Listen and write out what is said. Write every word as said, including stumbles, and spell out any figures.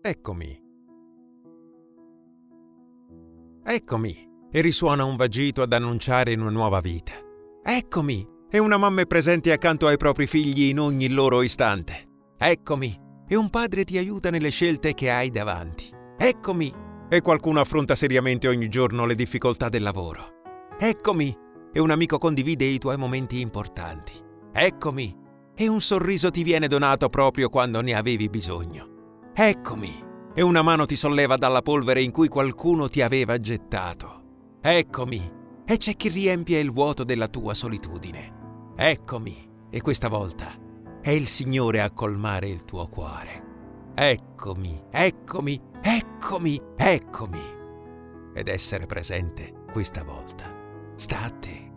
Eccomi. Eccomi. E risuona un vagito ad annunciare una nuova vita. Eccomi. E una mamma è presente accanto ai propri figli in ogni loro istante. Eccomi. E un padre ti aiuta nelle scelte che hai davanti. Eccomi. E qualcuno affronta seriamente ogni giorno le difficoltà del lavoro. Eccomi. E un amico condivide i tuoi momenti importanti. Eccomi. E un sorriso ti viene donato proprio quando ne avevi bisogno. Eccomi. E una mano ti solleva dalla polvere in cui qualcuno ti aveva gettato. Eccomi. E c'è chi riempie il vuoto della tua solitudine. Eccomi. E questa volta è il Signore a colmare il tuo cuore. Eccomi, eccomi, eccomi, eccomi. Ed essere presente questa volta sta a te.